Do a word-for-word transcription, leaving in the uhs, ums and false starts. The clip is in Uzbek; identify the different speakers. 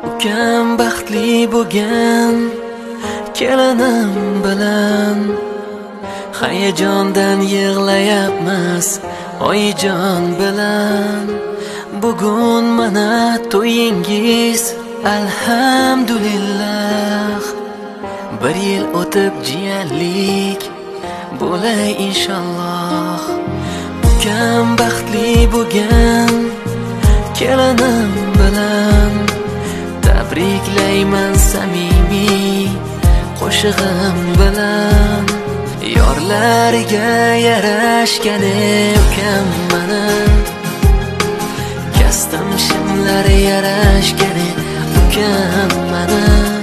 Speaker 1: Ukam baxtli bo'lgan kelinim bilan hayajondan yig'layapmiz oyijon bilan. Bugun mana to'yingiz alhamdulillah. Bir yil o'tib jiyanlik bo'lay inshaalloh. Ukam baxtli bo'lgan kelinim bilan tabriklayman samimiy qo'shig'im bilan. Yorlariga yarashgani ukam mana, kastam shimlari yarashgani ukam mana.